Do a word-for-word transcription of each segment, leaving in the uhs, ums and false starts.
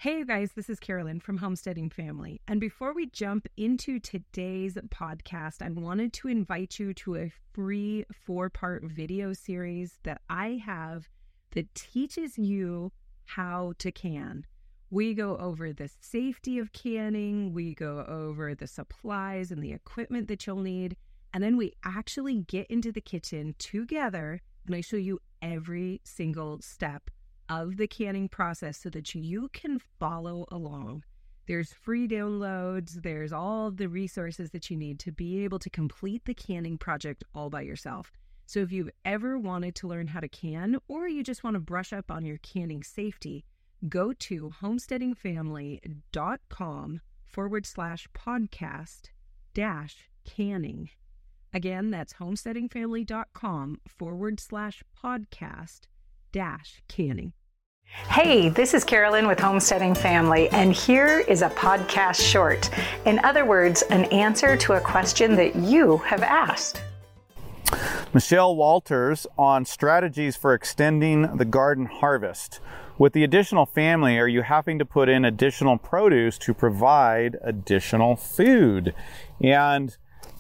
Hey, you guys, this is Carolyn from Homesteading Family. And before we jump into today's podcast, I wanted to invite you to a free four-part video series that I have that teaches you how to can. We go over the safety of canning, we go over the supplies and the equipment that you'll need, and then we actually get into the kitchen together and I show you every single step of the canning process so that you can follow along. There's free downloads, there's all the resources that you need to be able to complete the canning project all by yourself. So if you've ever wanted to learn how to can, or you just want to brush up on your canning safety, go to homesteadingfamily.com forward slash podcast dash canning. Again, that's homesteadingfamily.com forward slash podcast dash canning. Hey, this is Carolyn with Homesteading Family, and here is a podcast short. In other words, an answer to a question that you have asked. Michelle Walters on strategies for extending the garden harvest. With the additional family, are you having to put in additional produce to provide additional food? And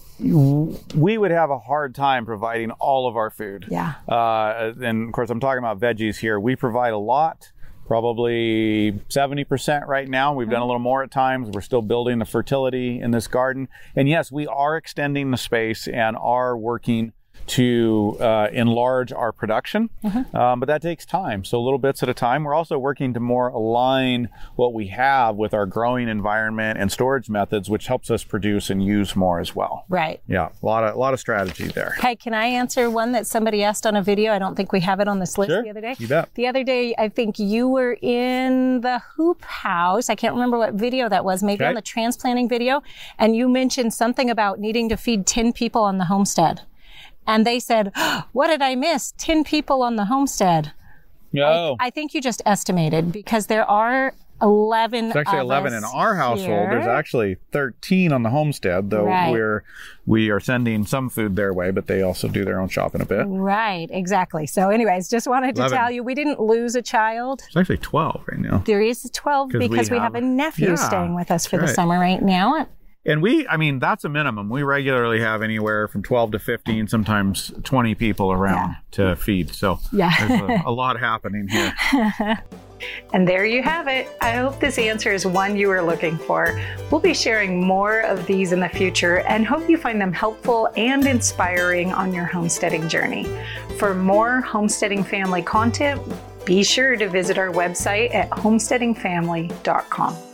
we would have a hard time providing all of our food. Yeah. Uh, and of course, I'm talking about veggies here. We provide a lot, probably seventy percent right now. We've done a little more at times. We're still building the fertility in this garden. And yes, we are extending the space and are working to uh, enlarge our production, mm-hmm. um, but that takes time. So little bits at a time. We're also working to more align what we have with our growing environment and storage methods, which helps us produce and use more as well. Right. Yeah, a lot of a lot of strategy there. Hey, can I answer one that somebody asked on a video? I don't think we have it on this list sure. the other day. You bet. The other day, I think you were in the hoop house. I can't remember what video that was, maybe okay. on the transplanting video. And you mentioned something about needing to feed ten people on the homestead. And they said, oh, what did I miss? ten people on the homestead. No. I, I think you just estimated because there are eleven It's actually of eleven us in our household. here. There's actually thirteen on the homestead, though Right. we're we are sending some food their way, but they also do their own shopping a bit. Right, exactly. So anyways, just wanted to eleven. tell you, we didn't lose a child. It's actually twelve right now. There is twelve because we, we have, have a nephew yeah, staying with us for right. the summer right now. And we, I mean, that's a minimum. We regularly have anywhere from twelve to fifteen, sometimes twenty people around Yeah. to feed. So Yeah. there's a, a lot happening here. And there you have it. I hope this answer is one you were looking for. We'll be sharing more of these in the future and hope you find them helpful and inspiring on your homesteading journey. For more Homesteading Family content, be sure to visit our website at homesteading family dot com.